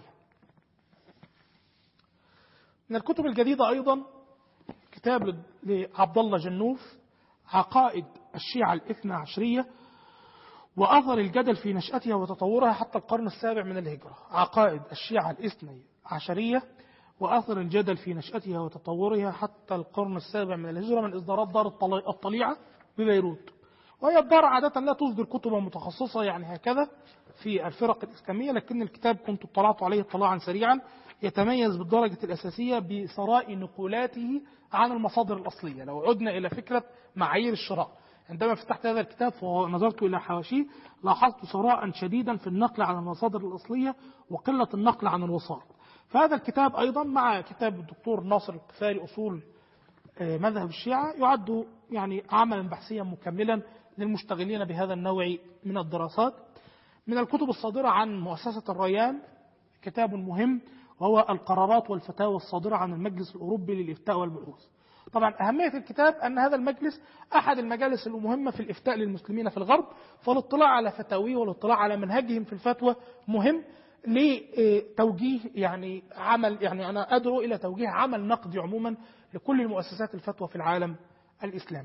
من الكتب الجديدة أيضا كتاب لعبد الله جنوف عقائد الشيعة الاثنى عشرية وأثر الجدل في نشأتها وتطورها حتى القرن السابع من الهجرة. عقائد الشيعة الاثنى عشرية وأثر الجدل في نشأتها وتطورها حتى القرن السابع من الهجرة، من إصدارات دار الطليعة ببيروت. وهي الدار عادة لا تصدر كتبا متخصصة يعني هكذا في الفرق الإسلامية، لكن الكتاب كنت اطلعت عليه اطلاعا سريعا يتميز بالدرجة الأساسية بثراء نقولاته عن المصادر الأصلية. لو عدنا إلى فكرة معايير الشراء، عندما فتحت هذا الكتاب ونظرت إلى حواشيه لاحظت ثراء شديدا في النقل عن المصادر الأصلية وقلة النقل عن الوسائط. فهذا الكتاب أيضا مع كتاب الدكتور ناصر القفاري أصول مذهب الشيعة يعد يعني عملا بحثيا مكملا للمشتغلين بهذا النوع من الدراسات. من الكتب الصادرة عن مؤسسة الريان كتاب مهم وهو القرارات والفتاوى الصادرة عن المجلس الأوروبي للإفتاء والبحوث. طبعا أهمية الكتاب أن هذا المجلس أحد المجالس المهمة في الإفتاء للمسلمين في الغرب، فالاطلاع على فتاويه والاطلاع على منهجهم في الفتوى مهم لتوجيه يعني عمل يعني أنا أدعو إلى توجيه عمل نقدي عموما لكل المؤسسات الفتوى في العالم الإسلامي.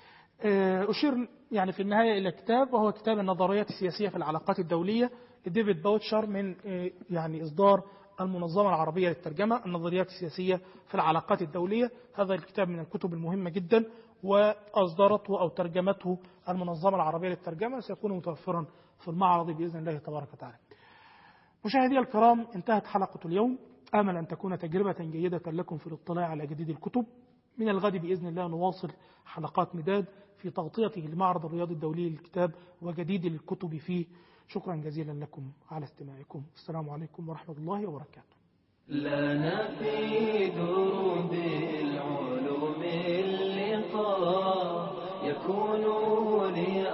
أشير يعني في النهاية إلى كتاب وهو كتاب النظريات السياسية في العلاقات الدولية لديفيد باوتشر من يعني إصدار المنظمة العربية للترجمة، النظريات السياسية في العلاقات الدولية. هذا الكتاب من الكتب المهمة جدا وأصدرته أو ترجمته المنظمة العربية للترجمة، سيكون متوفرا في المعرض بإذن الله تبارك وتعالى. مشاهدي الكرام، انتهت حلقة اليوم، آمل أن تكون تجربة جيدة لكم في الاطلاع على جديد الكتب. من الغد بإذن الله نواصل حلقات مداد في تغطيته لمعرض الرياض الدولي للكتاب وجديد الكتب فيه. شكرا جزيلا لكم على استماعكم. السلام عليكم ورحمة الله وبركاته. لنا في دروب العلوم اللقاء يكون لي